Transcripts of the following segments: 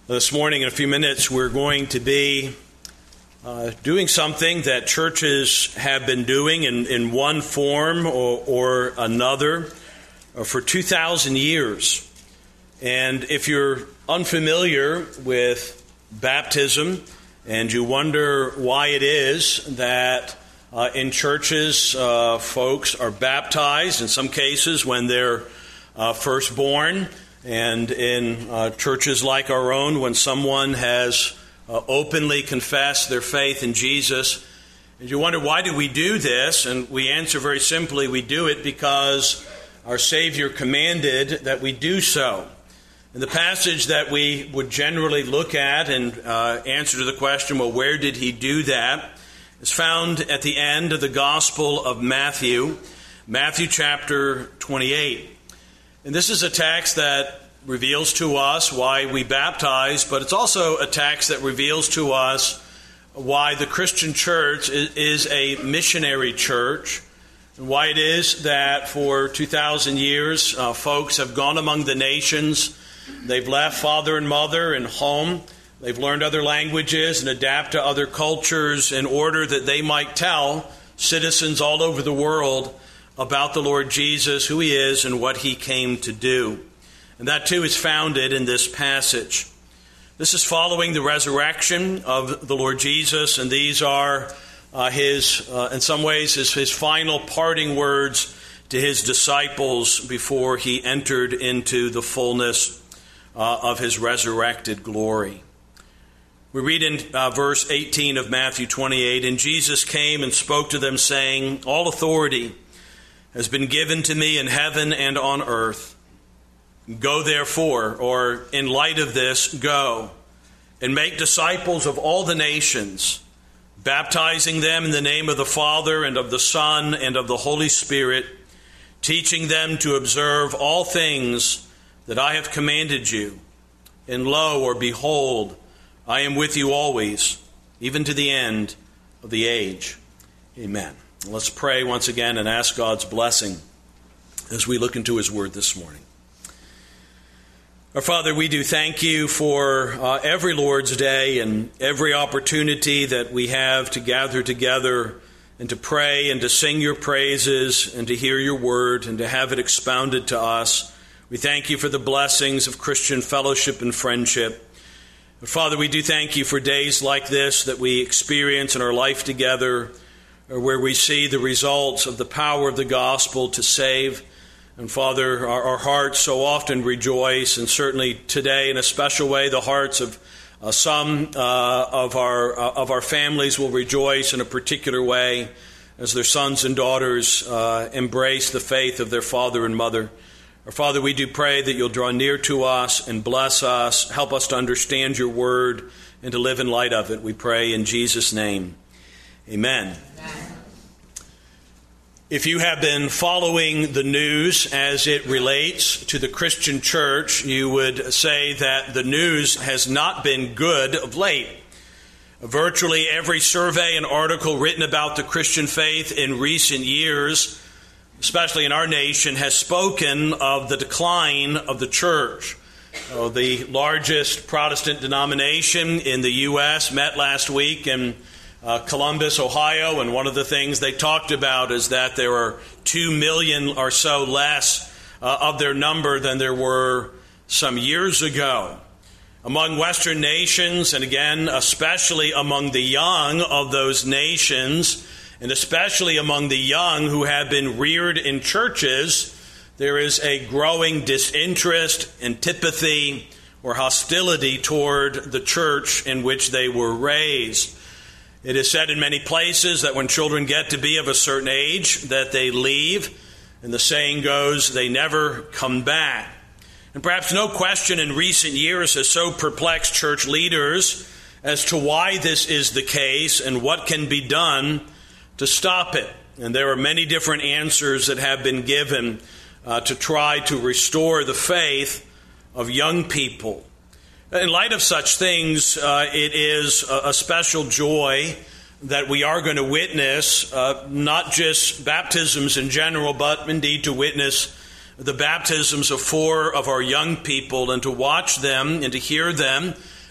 This morning, in a few minutes, we're going to be doing something that churches have been doing in one form or another for 2,000 years. And if you're unfamiliar with baptism and you wonder why it is that in churches folks are baptized, in some cases when they're first born, and in churches like our own, when someone has openly confessed their faith in Jesus, and you wonder, why do we do this? And we answer very simply, we do it because our Savior commanded that we do so. And the passage that we would generally look at and answer to the question, well, where did he do that, is found at the end of the Gospel of Matthew, Matthew chapter 28. And this is a text that reveals to us why we baptize, but it's also a text that reveals to us why the Christian church is a missionary church, and why it is that for 2,000 years folks have gone among the nations. They've left father and mother and home. They've learned other languages and adapt to other cultures in order that they might tell citizens all over the world about the Lord Jesus, who he is, and what he came to do. And that too is founded in this passage. This is following the resurrection of the Lord Jesus, and these are his, in some ways, his final parting words to his disciples before he entered into the fullness of his resurrected glory. We read in verse 18 of Matthew 28, "And Jesus came and spoke to them, saying, All authority has been given to me in heaven and on earth. Go therefore," or in light of this, go, "and make disciples of all the nations, baptizing them in the name of the Father and of the Son and of the Holy Spirit, teaching them to observe all things that I have commanded you. And lo, or behold, I am with you always, even to the end of the age." Amen. Let's pray once again and ask God's blessing as we look into his word this morning. Our Father, we do thank you for every Lord's Day and every opportunity that we have to gather together and to pray and to sing your praises and to hear your word and to have it expounded to us. We thank you for the blessings of Christian fellowship and friendship. But Father, we do thank you for days like this that we experience in our life together, where we see the results of the power of the gospel to save. And Father, our hearts so often rejoice, and certainly today in a special way, the hearts of some of our families will rejoice in a particular way as their sons and daughters embrace the faith of their father and mother. Our Father, we do pray that you'll draw near to us and bless us, help us to understand your word and to live in light of it. We pray in Jesus' name. Amen. If you have been following the news as it relates to the Christian church, you would say that the news has not been good of late. Virtually every survey and article written about the Christian faith in recent years, especially in our nation, has spoken of the decline of the church. The largest Protestant denomination in the U.S. met last week in Columbus, Ohio, and one of the things they talked about is that there are 2 million or so less of their number than there were some years ago. Among Western nations, and again, especially among the young of those nations, and especially among the young who have been reared in churches, there is a growing disinterest, antipathy, or hostility toward the church in which they were raised. It is said in many places that when children get to be of a certain age, that they leave, and the saying goes, they never come back. And perhaps no question in recent years has so perplexed church leaders as to why this is the case and what can be done to stop it. And there are many different answers that have been given to try to restore the faith of young people. In light of such things, it is a special joy that we are going to witness not just baptisms in general, but indeed to witness the baptisms of 4 of our young people and to watch them and to hear them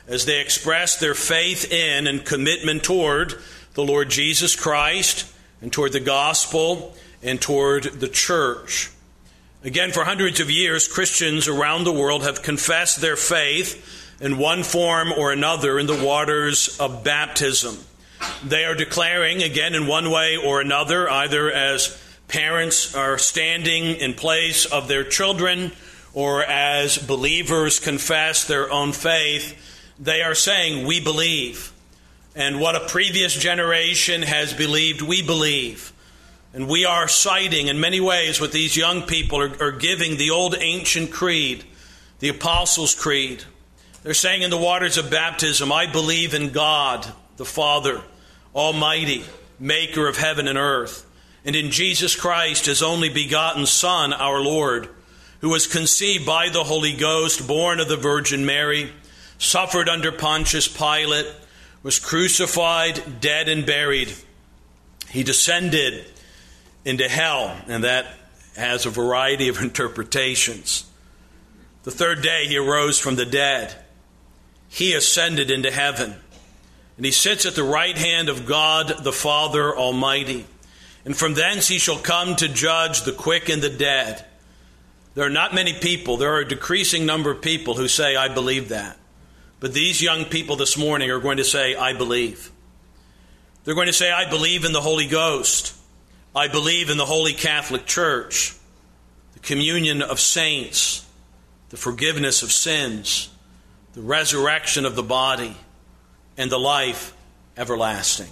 as they express their faith in and commitment toward the Lord Jesus Christ and toward the gospel and toward the church. Again, for hundreds of years, Christians around the world have confessed their faith in one form or another in the waters of baptism. They are declaring, again, in one way or another, either as parents are standing in place of their children or as believers confess their own faith, they are saying, we believe. And what a previous generation has believed, we believe. And we are citing in many ways what these young people are giving the old ancient creed, the Apostles' Creed. They're saying in the waters of baptism, I believe in God, the Father, Almighty, maker of heaven and earth, and in Jesus Christ, his only begotten Son, our Lord, who was conceived by the Holy Ghost, born of the Virgin Mary, suffered under Pontius Pilate, was crucified, dead, and buried. He descended into hell, and that has a variety of interpretations. The third day he arose from the dead. He ascended into heaven, and he sits at the right hand of God the Father Almighty. And from thence he shall come to judge the quick and the dead. There are not many people, there are a decreasing number of people who say, I believe that. But these young people this morning are going to say, I believe. They're going to say, I believe in the Holy Ghost. I believe in the Holy Catholic Church, the communion of saints, the forgiveness of sins, the resurrection of the body, and the life everlasting.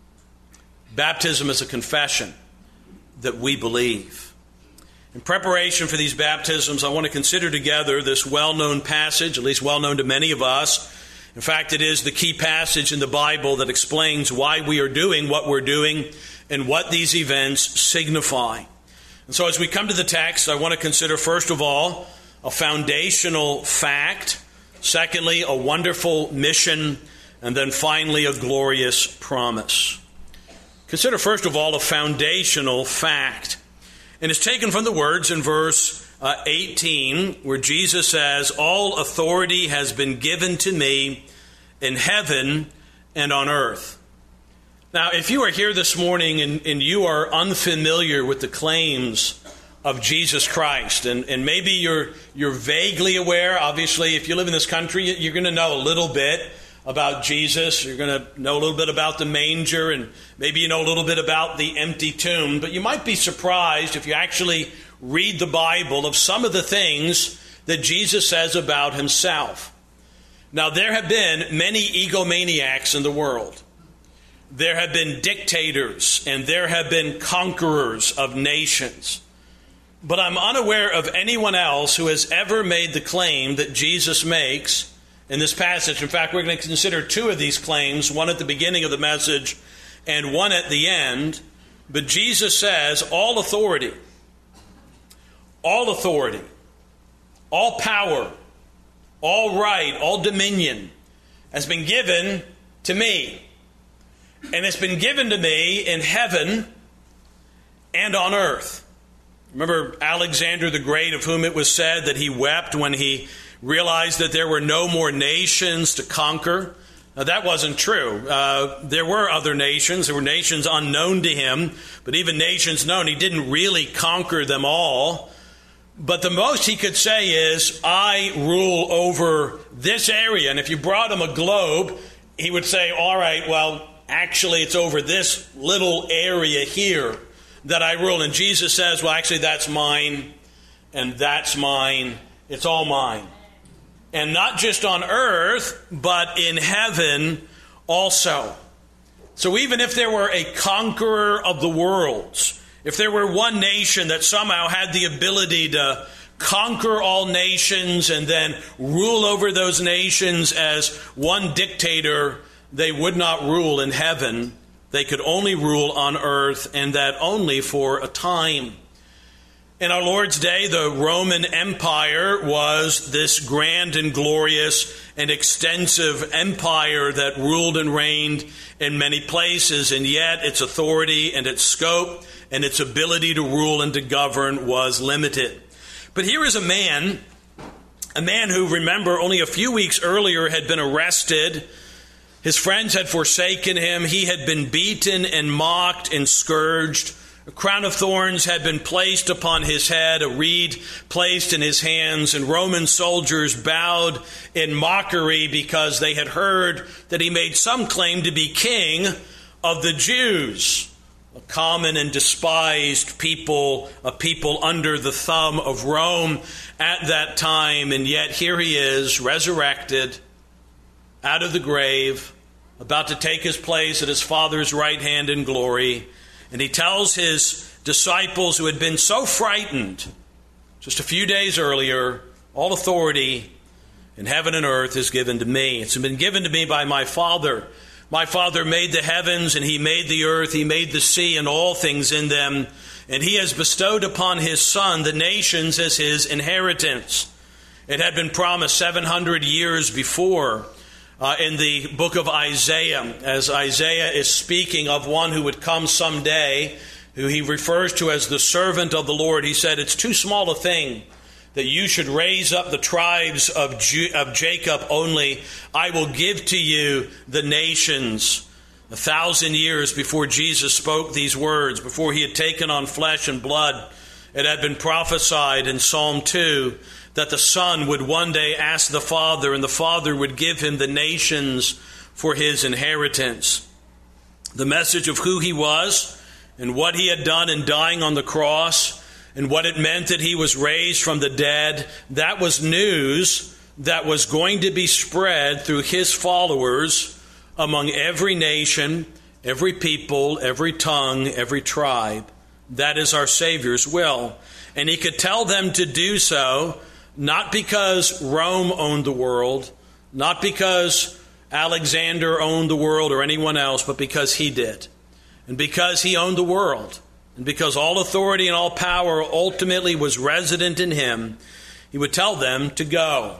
Baptism is a confession that we believe. In preparation for these baptisms, I want to consider together this well-known passage, at least well-known to many of us. In fact, it is the key passage in the Bible that explains why we are doing what we're doing and what these events signify. And so as we come to the text, I want to consider, first of all, a foundational fact. Secondly, a wonderful mission. And then finally, a glorious promise. Consider, first of all, a foundational fact. And it's taken from the words in verse 18, where Jesus says, all authority has been given to me in heaven and on earth. Now, if you are here this morning and you are unfamiliar with the claims of Jesus Christ, and maybe you're vaguely aware, obviously, if you live in this country, you're going to know a little bit about Jesus. You're going to know a little bit about the manger, and maybe you know a little bit about the empty tomb. But you might be surprised if you actually read the Bible of some of the things that Jesus says about himself. Now, there have been many egomaniacs in the world. There have been dictators, and there have been conquerors of nations. But I'm unaware of anyone else who has ever made the claim that Jesus makes in this passage. In fact, we're going to consider two of these claims, one at the beginning of the message and one at the end. But Jesus says, all authority, all power, all right, all dominion has been given to me. And it's been given to me in heaven and on earth. Remember Alexander the Great, of whom it was said that he wept when he realized that there were no more nations to conquer. Now, that wasn't true. There were other nations. There were nations unknown to him, but even nations known, he didn't really conquer them all. But the most he could say is, I rule over this area. And if you brought him a globe, he would say, all right, well, actually it's over this little area here that I rule. And Jesus says, well, actually that's mine, and that's mine. It's all mine. And not just on earth, but in heaven also. So even if there were a conqueror of the worlds, if there were one nation that somehow had the ability to conquer all nations and then rule over those nations as one dictator, they would not rule in heaven. They could only rule on earth, and that only for a time. In our Lord's day, the Roman Empire was this grand and glorious and extensive empire that ruled and reigned in many places, and yet its authority and its scope and its ability to rule and to govern was limited. But here is a man A man who, remember, only a few weeks earlier had been arrested. His friends had forsaken him. He had been beaten and mocked and scourged. A crown of thorns had been placed upon his head, a reed placed in his hands, and Roman soldiers bowed in mockery because they had heard that he made some claim to be king of the Jews, a common and despised people, a people under the thumb of Rome at that time. And yet here he is, resurrected out of the grave, about to take his place at his Father's right hand in glory. And he tells his disciples who had been so frightened just a few days earlier, all authority in heaven and earth is given to me. It's been given to me by my Father. My Father made the heavens, and he made the earth, he made the sea and all things in them. And he has bestowed upon his Son the nations as his inheritance. It had been promised 700 years before in the book of Isaiah, as Isaiah is speaking of one who would come someday, who he refers to as the servant of the Lord. He said, it's too small a thing that you should raise up the tribes of Jacob only. I will give to you the nations. 1,000 years before Jesus spoke these words, before he had taken on flesh and blood, it had been prophesied in Psalm 2 that the Son would one day ask the Father, and the Father would give him the nations for his inheritance. The message of who he was and what he had done in dying on the cross and what it meant that he was raised from the dead, that was news that was going to be spread through his followers among every nation, every people, every tongue, every tribe. That is our Savior's will. And he could tell them to do so, not because Rome owned the world, not because Alexander owned the world or anyone else, but because he did. And because he owned the world, and because all authority and all power ultimately was resident in him, he would tell them to go.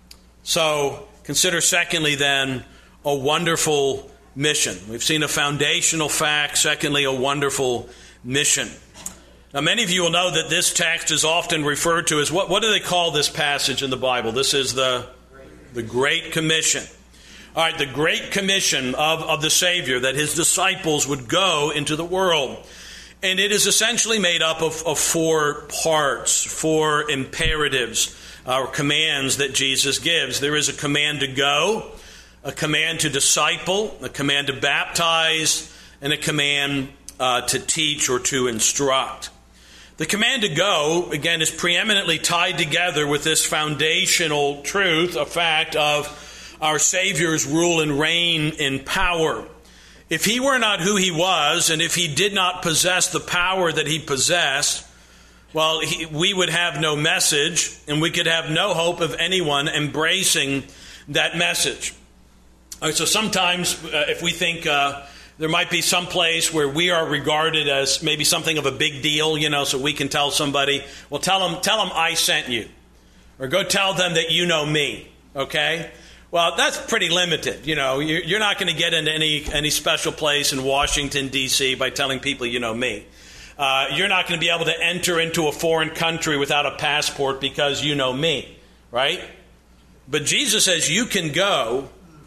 So consider secondly then, a wonderful mission. We've seen a foundational fact. Secondly, a wonderful mission. Now, many of you will know that this text is often referred to as, what do they call this passage in the Bible? This is the Great Commission. All right, the Great Commission of the Savior, that his disciples would go into the world. And it is essentially made up of four parts, four imperatives or commands that Jesus gives. There is a command to go, a command to disciple, a command to baptize, and a command to teach or to instruct. The command to go, again, is preeminently tied together with this foundational truth, a fact of our Savior's rule and reign in power. If he were not who he was, and if he did not possess the power that he possessed, well, we would have no message, and we could have no hope of anyone embracing that message. So sometimes if we think there might be some place where we are regarded as maybe something of a big deal, so we can tell somebody, well, tell them I sent you. Or go tell them that you know me, okay? Well, that's pretty limited. You're not going to get into any special place in Washington, D.C. by telling people you know me. You're not going to be able to enter into a foreign country without a passport because you know me, right? But Jesus says you can go,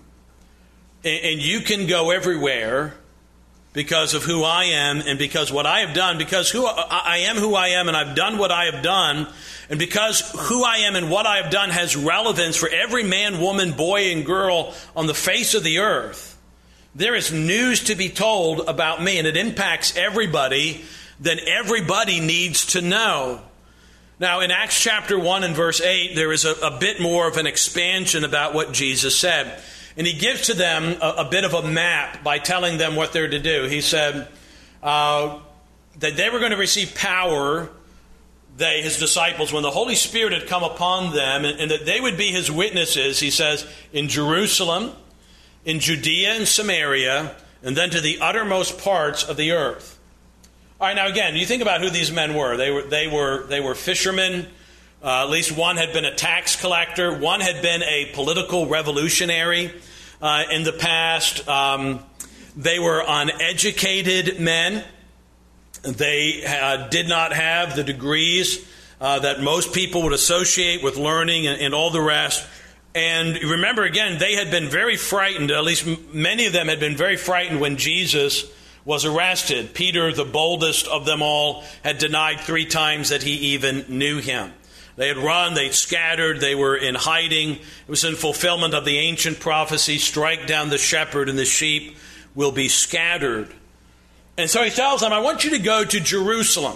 and you can go everywhere because of who I am and because what I have done, because I am who I am and I've done what I have done, and because who I am and what I have done has relevance for every man, woman, boy, and girl on the face of the earth. There is news to be told about me, and it impacts everybody that everybody needs to know. Now, in Acts chapter 1 and verse 8, there is a bit more of an expansion about what Jesus said. And he gives to them a bit of a map by telling them what they're to do. He said that they were going to receive power, his disciples, when the Holy Spirit had come upon them, and that they would be his witnesses, he says, in Jerusalem, in Judea and Samaria, and then to the uttermost parts of the earth. All right, now again, you think about who these men were. They were fishermen. At least one had been a tax collector. One had been a political revolutionary in the past. They were uneducated men. They did not have the degrees that most people would associate with learning and all the rest. And remember, again, they had been very frightened, at least many of them had been very frightened when Jesus was arrested. Peter, the boldest of them all, had denied 3 times that he even knew him. They had run, they'd scattered, they were in hiding. It was in fulfillment of the ancient prophecy, strike down the shepherd and the sheep will be scattered. And so he tells them, I want you to go to Jerusalem.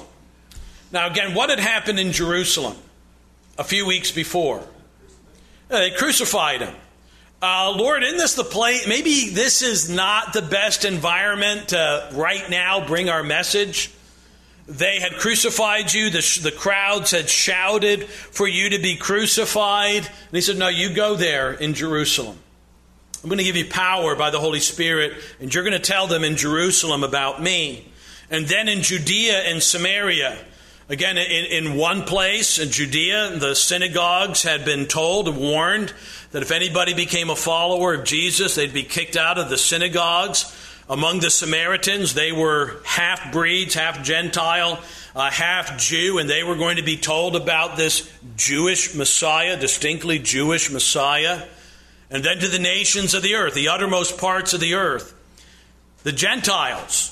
Now again, what had happened in Jerusalem a few weeks before? They crucified him. Lord, isn't this the place? Maybe this is not the best environment to right now bring our message. They had crucified you. The crowds had shouted for you to be crucified. And he said, no, you go there in Jerusalem. I'm going to give you power by the Holy Spirit, and you're going to tell them in Jerusalem about me. And then in Judea and Samaria. Again, in one place, in Judea, the synagogues had been told and warned that if anybody became a follower of Jesus, they'd be kicked out of the synagogues. Among the Samaritans, they were half-breeds, half-Gentile, half-Jew, and they were going to be told about this Jewish Messiah, distinctly Jewish Messiah. And then to the nations of the earth, the uttermost parts of the earth, the Gentiles,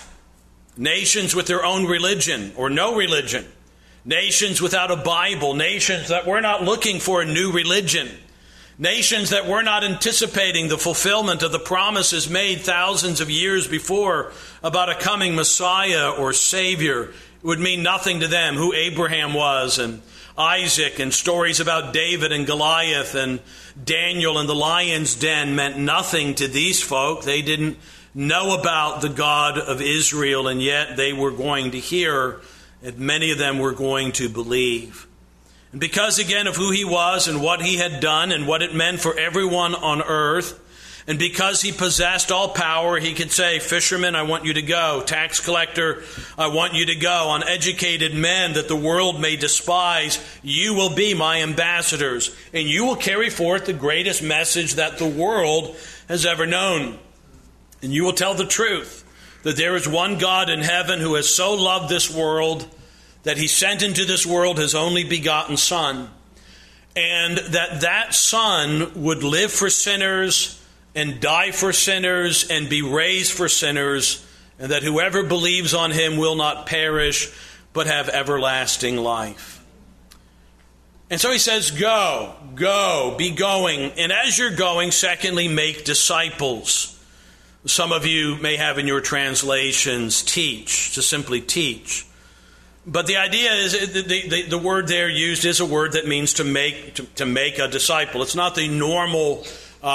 nations with their own religion or no religion, nations without a Bible, nations that were not looking for a new religion, nations that were not anticipating the fulfillment of the promises made thousands of years before about a coming Messiah or Savior. It would mean nothing to them who Abraham was and Isaac, and stories about David and Goliath and Daniel and the lion's den meant nothing to these folk. They didn't know about the God of Israel, and yet they were going to hear, and many of them were going to believe. And because, again, of who he was and what he had done and what it meant for everyone on earth, and because he possessed all power, he could say, fishermen, I want you to go. Tax collector, I want you to go. Uneducated men that the world may despise, you will be my ambassadors, and you will carry forth the greatest message that the world has ever known. And you will tell the truth, that there is one God in heaven who has so loved this world that he sent into this world his only begotten Son, and that Son would live for sinners and die for sinners and be raised for sinners, and that whoever believes on him will not perish but have everlasting life. And so he says, go, be going. And as you're going, secondly, make disciples. Some of you may have in your translations teach, to simply teach. But the idea is, the word there used is a word that means to make a disciple. It's not the normal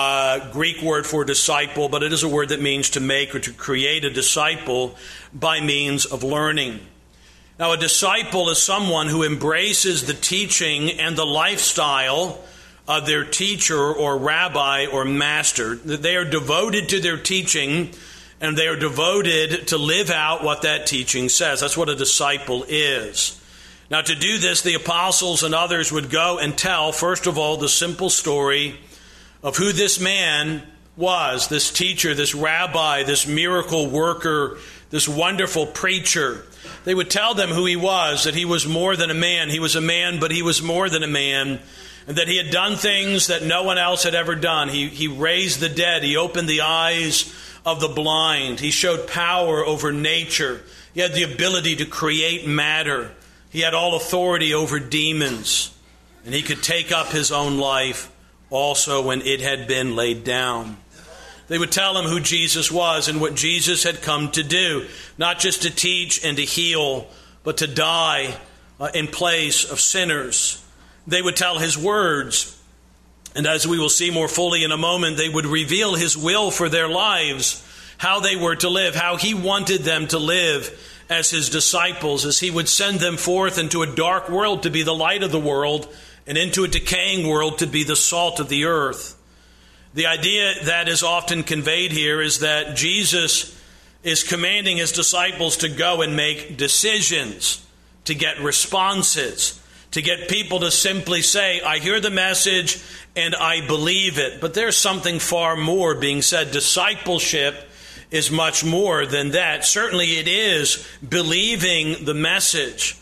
Greek word for disciple, but it is a word that means to make or to create a disciple by means of learning. Now, a disciple is someone who embraces the teaching and the lifestyle of their teacher or rabbi or master. They are devoted to their teaching, and they are devoted to live out what that teaching says. That's what a disciple is. Now, to do this, the apostles and others would go and tell, first of all, the simple story of who this man was, this teacher, this rabbi, this miracle worker, this wonderful preacher. They would tell them who he was, that he was more than a man. He was a man, but he was more than a man, and that he had done things that no one else had ever done. He raised the dead. He opened the eyes of the blind. He showed power over nature. He had the ability to create matter. He had all authority over demons, and he could take up his own life also when it had been laid down. They would tell him who Jesus was and what Jesus had come to do, not just to teach and to heal, but to die in place of sinners. They would tell his words, and as we will see more fully in a moment, they would reveal his will for their lives, how they were to live, how he wanted them to live as his disciples, as he would send them forth into a dark world to be the light of the world, and into a decaying world to be the salt of the earth. The idea that is often conveyed here is that Jesus is commanding his disciples to go and make decisions, to get responses, to get people to simply say, I hear the message and I believe it. But there's something far more being said. Discipleship is much more than that. Certainly it is believing the message.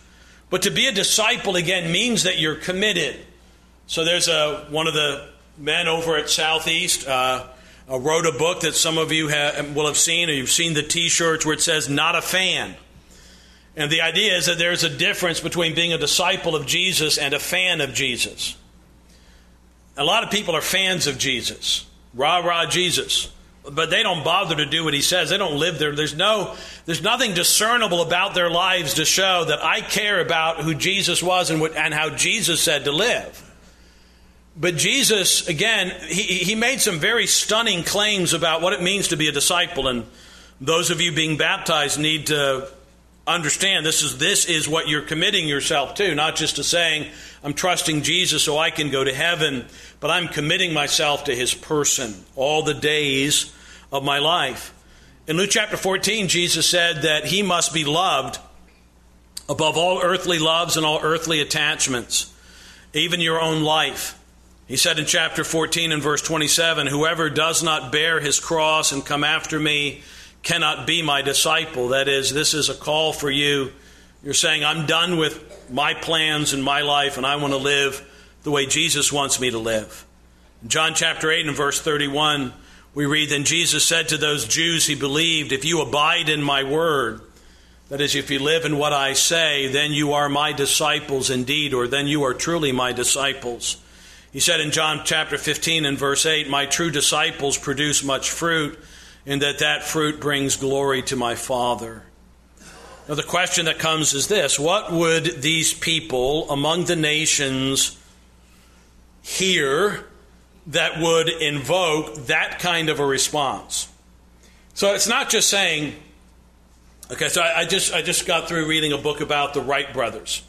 But to be a disciple, again, means that you're committed. So there's one of the men over at Southeast wrote a book that some of you will have seen, or you've seen the T-shirts where it says, "Not a fan." And the idea is that there's a difference between being a disciple of Jesus and a fan of Jesus. A lot of people are fans of Jesus. Rah, rah, Jesus. But they don't bother to do what he says. They don't live there. There's nothing discernible about their lives to show that I care about who Jesus was and how Jesus said to live. But Jesus, again, he made some very stunning claims about what it means to be a disciple. And those of you being baptized need to understand this is what you're committing yourself to, not just to saying, I'm trusting Jesus so I can go to heaven, but I'm committing myself to his person all the days of my life. In Luke chapter 14, Jesus said that he must be loved above all earthly loves and all earthly attachments, even your own life. He said in chapter 14 and verse 27, whoever does not bear his cross and come after me cannot be my disciple. That is, this is a call for you. You're saying, I'm done with my plans and my life, and I want to live the way Jesus wants me to live. In John chapter 8 and verse 31, we read, then Jesus said to those Jews he believed, if you abide in my word, that is, if you live in what I say, then you are my disciples indeed, or then you are truly my disciples. He said in John chapter 15 and verse 8, my true disciples produce much fruit, and that fruit brings glory to my Father. Now the question that comes is this: what would these people among the nations hear that would invoke that kind of a response? So it's not just saying, okay, so I just got through reading a book about the Wright brothers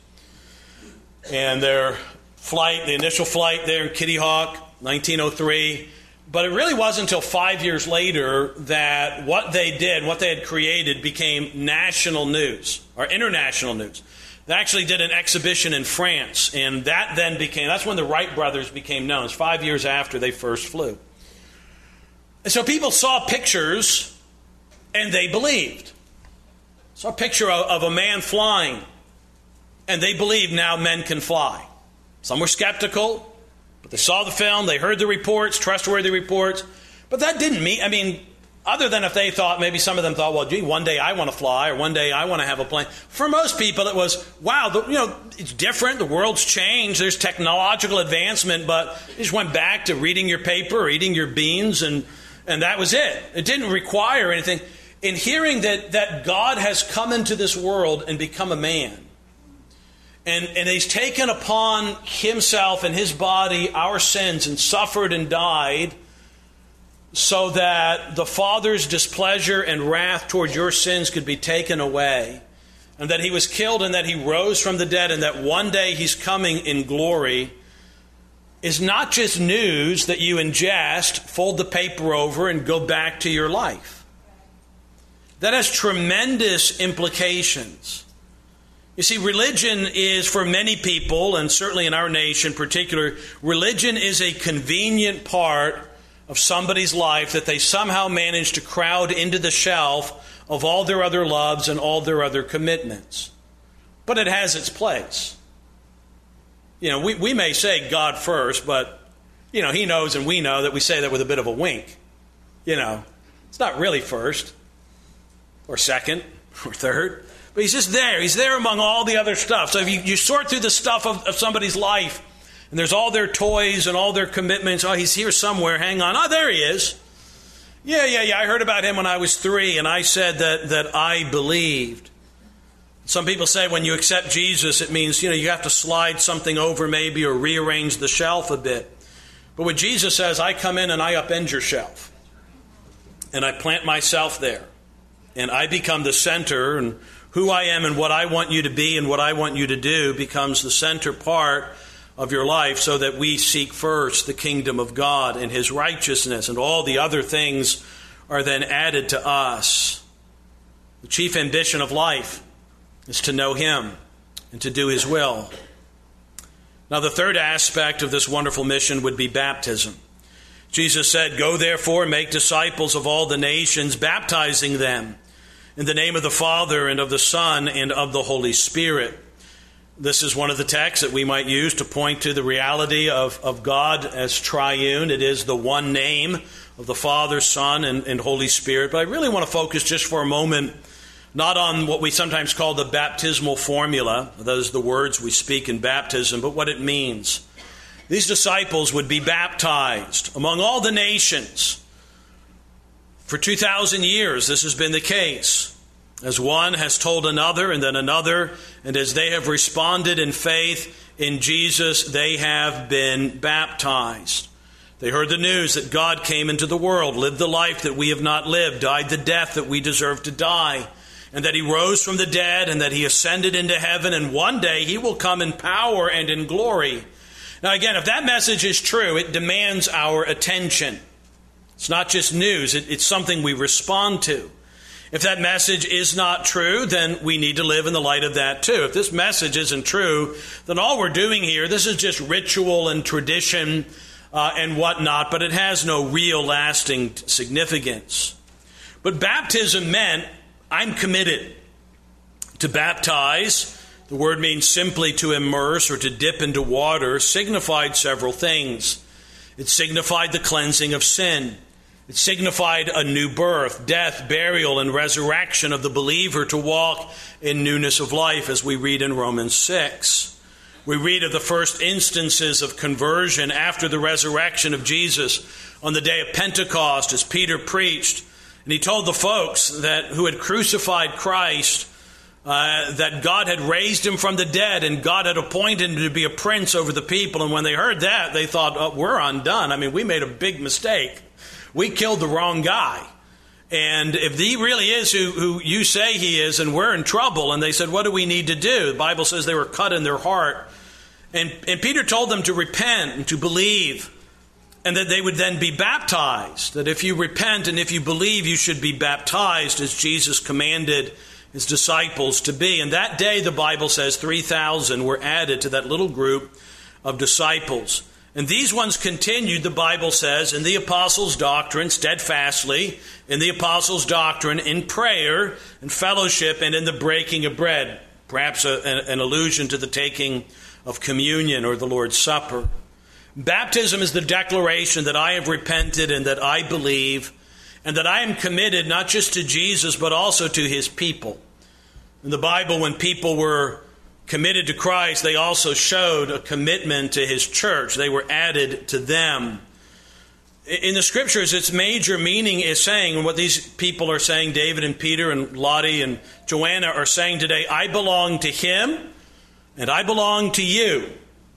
and their flight, the initial flight there in Kitty Hawk, 1903. But it really wasn't until 5 years later that what they did, what they had created, became national news or international news. They actually did an exhibition in France, and that's when the Wright brothers became known. It's 5 years after they first flew. And so people saw pictures, and they believed. Saw a picture of a man flying, and they believed now men can fly. Some were skeptical, but they saw the film, they heard the reports, trustworthy reports. But that didn't mean, other than if they thought, maybe some of them thought, well, gee, one day I want to fly, or one day I want to have a plane. For most people, it was, wow, it's different. The world's changed. There's technological advancement, but you just went back to reading your paper or eating your beans, and that was it. It didn't require anything. In hearing that God has come into this world and become a man, and he's taken upon himself and his body our sins and suffered and died so that the Father's displeasure and wrath toward your sins could be taken away, and that he was killed and that he rose from the dead and that one day he's coming in glory, is not just news that you ingest, fold the paper over, and go back to your life. That has tremendous implications. You see, religion is, for many people, and certainly in our nation in particular, religion is a convenient part of somebody's life that they somehow manage to crowd into the shelf of all their other loves and all their other commitments. But it has its place. We may say God first, but, he knows and we know that we say that with a bit of a wink. It's not really first or second or third. But he's just there. He's there among all the other stuff. So if you sort through the stuff of somebody's life, and there's all their toys and all their commitments. Oh, he's here somewhere. Hang on. Oh, there he is. Yeah. I heard about him when I was 3, and I said that I believed. Some people say when you accept Jesus, it means, you have to slide something over maybe or rearrange the shelf a bit. But what Jesus says, I come in and I upend your shelf. And I plant myself there. And I become the center, and who I am and what I want you to be and what I want you to do becomes the center part of your life, so that we seek first the kingdom of God and his righteousness, and all the other things are then added to us. The chief ambition of life is to know him and to do his will. Now, the third aspect of this wonderful mission would be baptism. Jesus said, go therefore and make disciples of all the nations, baptizing them in the name of the Father and of the Son and of the Holy Spirit. This is one of the texts that we might use to point to the reality of God as triune. It is the one name of the Father, Son, and Holy Spirit. But I really want to focus just for a moment not on what we sometimes call the baptismal formula, those are the words we speak in baptism, but what it means. These disciples would be baptized among all the nations. For 2,000 years, this has been the case. As one has told another, and then another, and as they have responded in faith in Jesus, they have been baptized. They heard the news that God came into the world, lived the life that we have not lived, died the death that we deserve to die, and that He rose from the dead, and that He ascended into heaven, and one day He will come in power and in glory. Now again, if that message is true, it demands our attention. It's not just news, it's something we respond to. If that message is not true, then we need to live in the light of that too. If this message isn't true, then all we're doing here, this is just ritual and tradition and whatnot, but it has no real lasting significance. But baptism meant, I'm committed to baptize. The word means simply to immerse or to dip into water, signified several things. It signified the cleansing of sin. It signified a new birth, death, burial, and resurrection of the believer to walk in newness of life, as we read in Romans 6. We read of the first instances of conversion after the resurrection of Jesus on the day of Pentecost, as Peter preached. And he told the folks that who had crucified Christ that God had raised Him from the dead and God had appointed Him to be a prince over the people. And when they heard that, they thought, oh, we're undone. I mean, we made a big mistake. We killed the wrong guy. And if He really is who you say He is, and we're in trouble. And they said, what do we need to do? The Bible says they were cut in their heart. And Peter told them to repent and to believe, and that they would then be baptized. That if you repent and if you believe, you should be baptized as Jesus commanded His disciples to be. And that day, the Bible says, 3,000 were added to that little group of disciples. And these ones continued, the Bible says, in the apostles' doctrine, steadfastly, in the apostles' doctrine, in prayer and fellowship, and in the breaking of bread. Perhaps an allusion to the taking of communion or the Lord's Supper. Baptism is the declaration that I have repented and that I believe, and that I am committed not just to Jesus, but also to His people. In the Bible, when people were committed to Christ, they also showed a commitment to His church. They were added to them. In the Scriptures, its major meaning is saying, and what these people are saying, David and Peter and Lottie and Joanna are saying today, I belong to Him and I belong to you.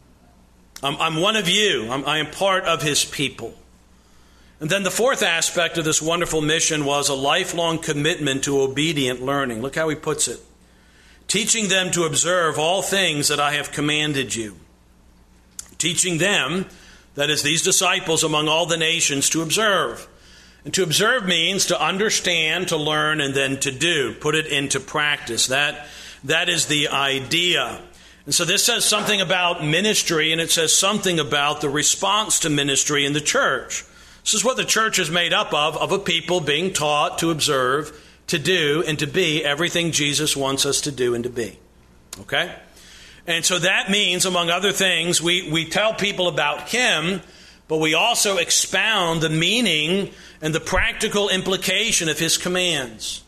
I'm one of you. I am part of His people. And then the fourth aspect of this wonderful mission was a lifelong commitment to obedient learning. Look how he puts it. Teaching them to observe all things that I have commanded you. Teaching them, that is, these disciples among all the nations, to observe. And to observe means to understand, to learn, and then to do. Put it into practice. That is the idea. And so this says something about ministry, and it says something about the response to ministry in the church. This is what the church is made up of a people being taught to observe, to do, and to be everything Jesus wants us to do and to be. Okay? And so that means, among other things, we tell people about Him, but we also expound the meaning and the practical implication of His commands.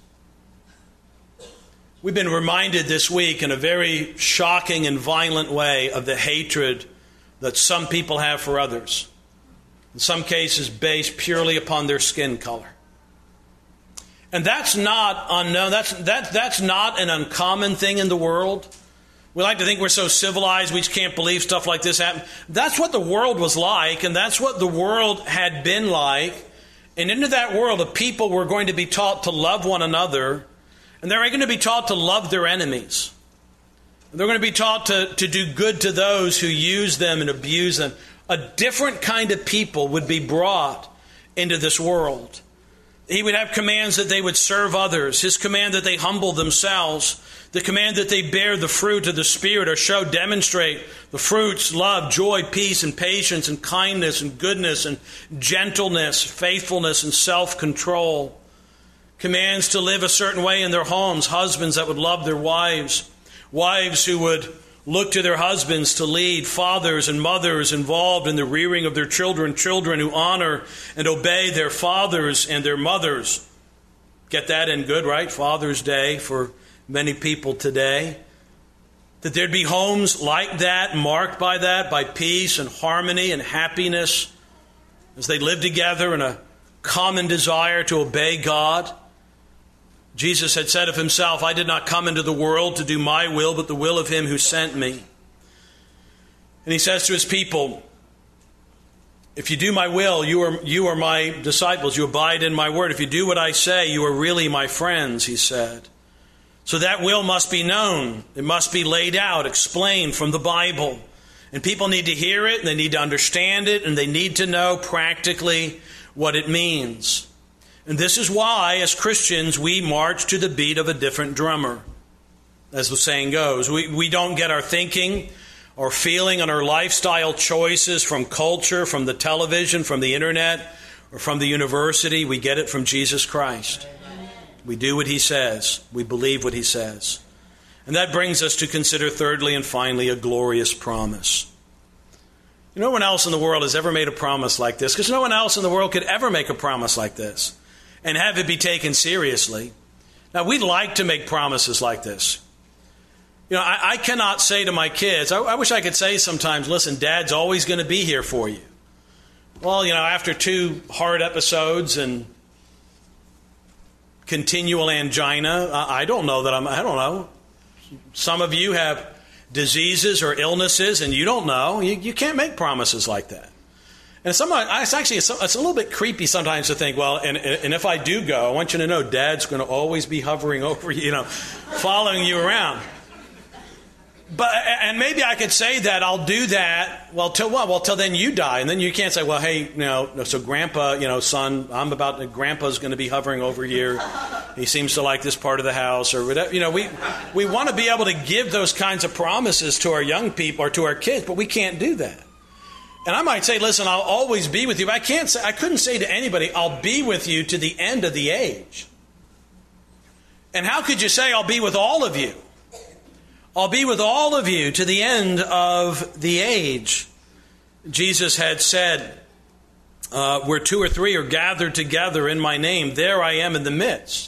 We've been reminded this week in a very shocking and violent way of the hatred that some people have for others. In some cases based purely upon their skin color. And that's not unknown. That's not an uncommon thing in the world. We like to think we're so civilized we just can't believe stuff like this happened. That's what the world was like, and that's what the world had been like. And into that world of people were going to be taught to love one another, and they're going to be taught to love their enemies. They're going to be taught to do good to those who use them and abuse them. A different kind of people would be brought into this world. He would have commands that they would serve others. His command that they humble themselves. The command that they bear the fruit of the Spirit or demonstrate the fruits, love, joy, peace, and patience, and kindness, and goodness, and gentleness, faithfulness, and self-control. Commands to live a certain way in their homes. Husbands that would love their wives. Wives who would look to their husbands to lead, fathers and mothers involved in the rearing of their children, children who honor and obey their fathers and their mothers. Get that in good, right? Father's Day for many people today. That there'd be homes like that, marked by that, by peace and harmony and happiness as they live together in a common desire to obey God. Jesus had said of himself, I did not come into the world to do my will, but the will of him who sent me. And he says to his people, if you do my will, you are my disciples. You abide in my word. If you do what I say, you are really my friends, he said. So that will must be known. It must be laid out, explained from the Bible. And people need to hear it, and they need to understand it, and they need to know practically what it means. And this is why, as Christians, we march to the beat of a different drummer. As the saying goes, we don't get our thinking or feeling and our lifestyle choices from culture, from the television, from the internet, or from the university. We get it from Jesus Christ. We do what he says. We believe what he says. And that brings us to consider thirdly and finally a glorious promise. No one else in the world has ever made a promise like this, because no one else in the world could ever make a promise like this and have it be taken seriously. Now, we'd like to make promises like this. I cannot say to my kids, I wish I could say sometimes, listen, Dad's always going to be here for you. Well, after 2 hard episodes and continual angina, I don't know. Some of you have diseases or illnesses and you don't know. You can't make promises like that. And it's a little bit creepy sometimes to think, well, and if I do go, I want you to know Dad's going to always be hovering over you, following you around. And maybe I could say that, I'll do that, well, till what? Well, till then you die. And then you can't say, well, hey, so Grandpa, son, Grandpa's going to be hovering over here. He seems to like this part of the house or whatever. We want to be able to give those kinds of promises to our young people or to our kids, but we can't do that. And I might say, listen, I'll always be with you. But I couldn't say to anybody, I'll be with you to the end of the age. And how could you say I'll be with all of you? I'll be with all of you to the end of the age. Jesus had said, where 2 or 3 are gathered together in my name, there I am in the midst.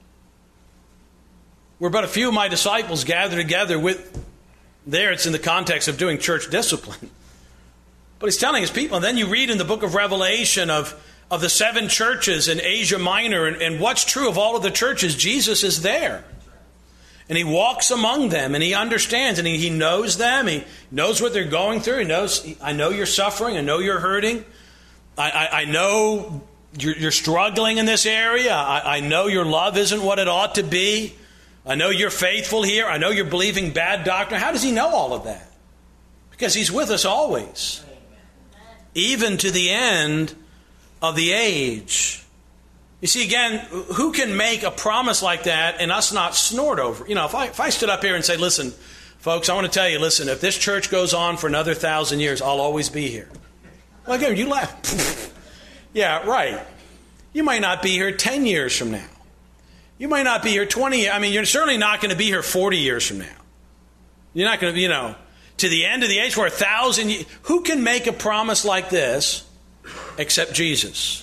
Where but a few of my disciples gather together there it's in the context of doing church discipline. But he's telling his people, and then you read in the book of Revelation of the 7 churches in Asia Minor, and what's true of all of the churches, Jesus is there. And he walks among them, and he understands, and he knows them. He knows what they're going through. He knows, I know you're suffering. I know you're hurting. I know you're struggling in this area. I know your love isn't what it ought to be. I know you're faithful here. I know you're believing bad doctrine. How does he know all of that? Because he's with us always, even to the end of the age. You see, again, who can make a promise like that and us not snort over? If I stood up here and say, listen, folks, I want to tell you, listen, if this church goes on for another 1,000 years, I'll always be here. Well, again, you laugh. Yeah, right. You might not be here 10 years from now. You might not be here 20 years. I mean, you're certainly not going to be here 40 years from now. You're not going to be, to the end of the age for 1,000 years. Who can make a promise like this except Jesus?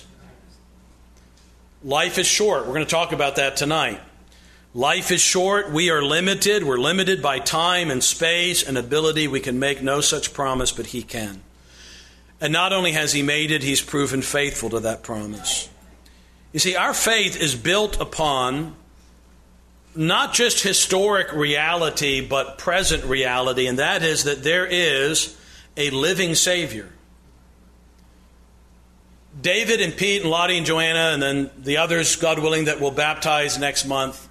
Life is short. We're going to talk about that tonight. Life is short. We are limited. We're limited by time and space and ability. We can make no such promise, but he can. And not only has he made it, he's proven faithful to that promise. You see, our faith is built upon not just historic reality, but present reality, and that is that there is a living Savior. David and Pete and Lottie and Joanna and then the others, God willing, that will baptize next month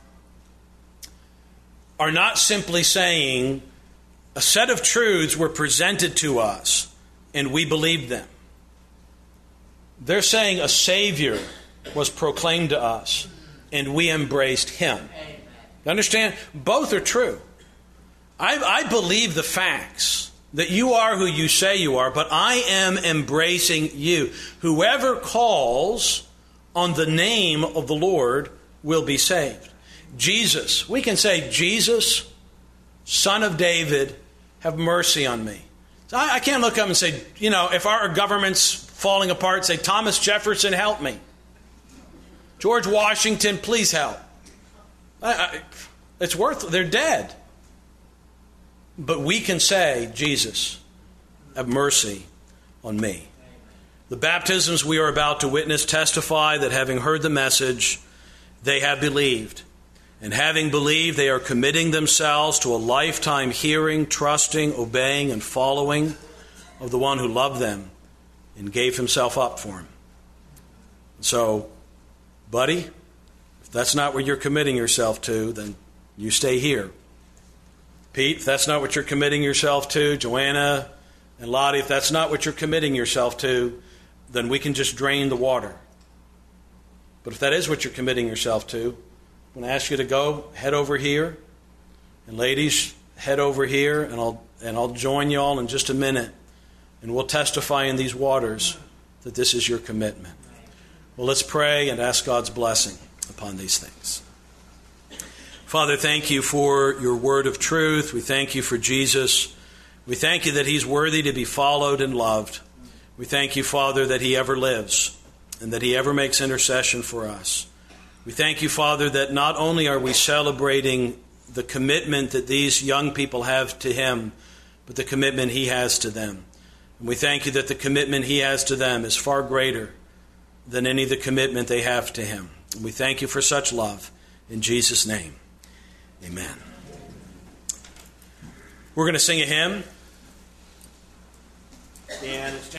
are not simply saying a set of truths were presented to us and we believed them. They're saying a Savior was proclaimed to us and we embraced him. You understand? Both are true. I believe the facts. That you are who you say you are, but I am embracing you. Whoever calls on the name of the Lord will be saved. Jesus, we can say, Jesus, Son of David, have mercy on me. So I can't look up and say, if our government's falling apart, say, Thomas Jefferson, help me. George Washington, please help. It's worthless. They're dead. But we can say, Jesus, have mercy on me. The baptisms we are about to witness testify that having heard the message, they have believed. And having believed, they are committing themselves to a lifetime hearing, trusting, obeying, and following of the one who loved them and gave himself up for them. So, buddy, if that's not what you're committing yourself to, then you stay here. Pete, if that's not what you're committing yourself to, Joanna and Lottie, if that's not what you're committing yourself to, then we can just drain the water. But if that is what you're committing yourself to, I'm going to ask you to go, head over here. And ladies, head over here, and I'll join you all in just a minute. And we'll testify in these waters that this is your commitment. Well, let's pray and ask God's blessing upon these things. Father, thank you for your word of truth. We thank you for Jesus. We thank you that he's worthy to be followed and loved. We thank you, Father, that he ever lives and that he ever makes intercession for us. We thank you, Father, that not only are we celebrating the commitment that these young people have to him, but the commitment he has to them. And we thank you that the commitment he has to them is far greater than any of the commitment they have to him. And we thank you for such love. In Jesus' name, amen. We're going to sing a hymn. And it's